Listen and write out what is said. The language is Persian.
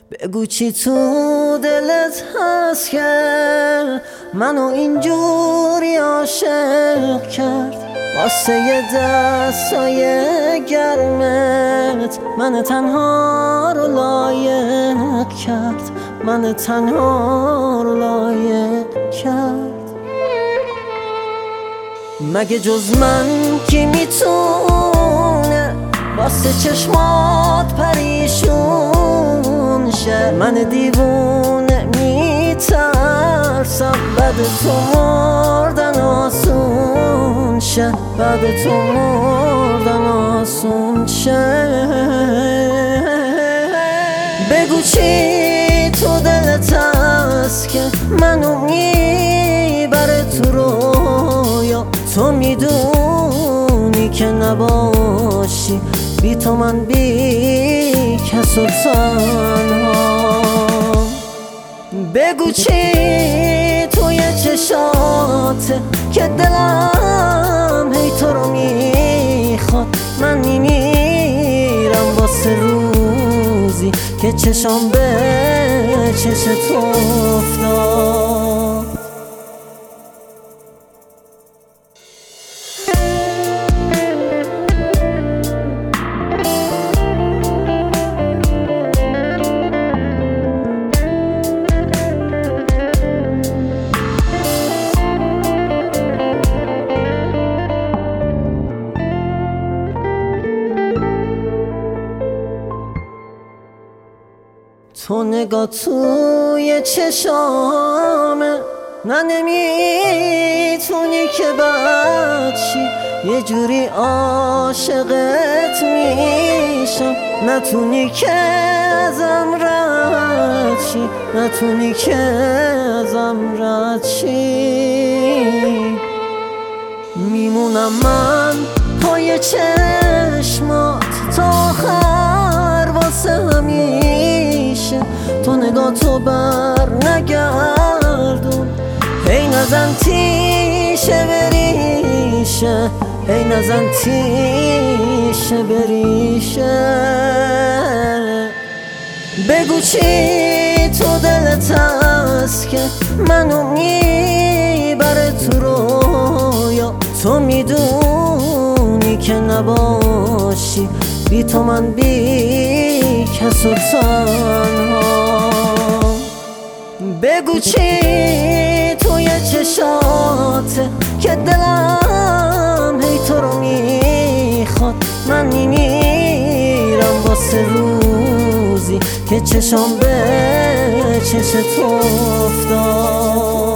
بگو چی تو دلت هست که منو اینجوری عاشق کرد، واسه یه دستای گرمت من تنها رو لایق کرد، من تنها رو لایق کرد. مگه جز من کی میتونه واسه چشمات پریشون شه؟ من دیوونه میترسم بعد تو مردن آسون شه، بعد تو مردن آسون شه. بگو چی تو دلت هست که منو میبره تو رویا، تو میدونی که نباشی بی تو من بی کس و تنها. بگو چی توی چشاته که دلم هی تو رو میخواد، من میمیرم واسه روزی که چشام به چشت افتاد. تو نگاه توی چشامه، نه نمیتونی که بچی یه جوری عاشقت میشم، نتونی که ازم رد شی، نتونی که ازم رد شی. میمونم من پای چشمات تا آخر واسه همیشه، تو نگاه تو بر نگردون، هی نزن تیشه بریشه، هی نزن تیشه بریشه. بگو چی تو دلت هست که منو میبره تو رویا، تو میدونی که نباشی بی تو من بی کس و تنها. بگو چی توی چشاته که دلم هی تو رو میخواد، من میمیرم واسه روزی که چشام به چشت افتاد.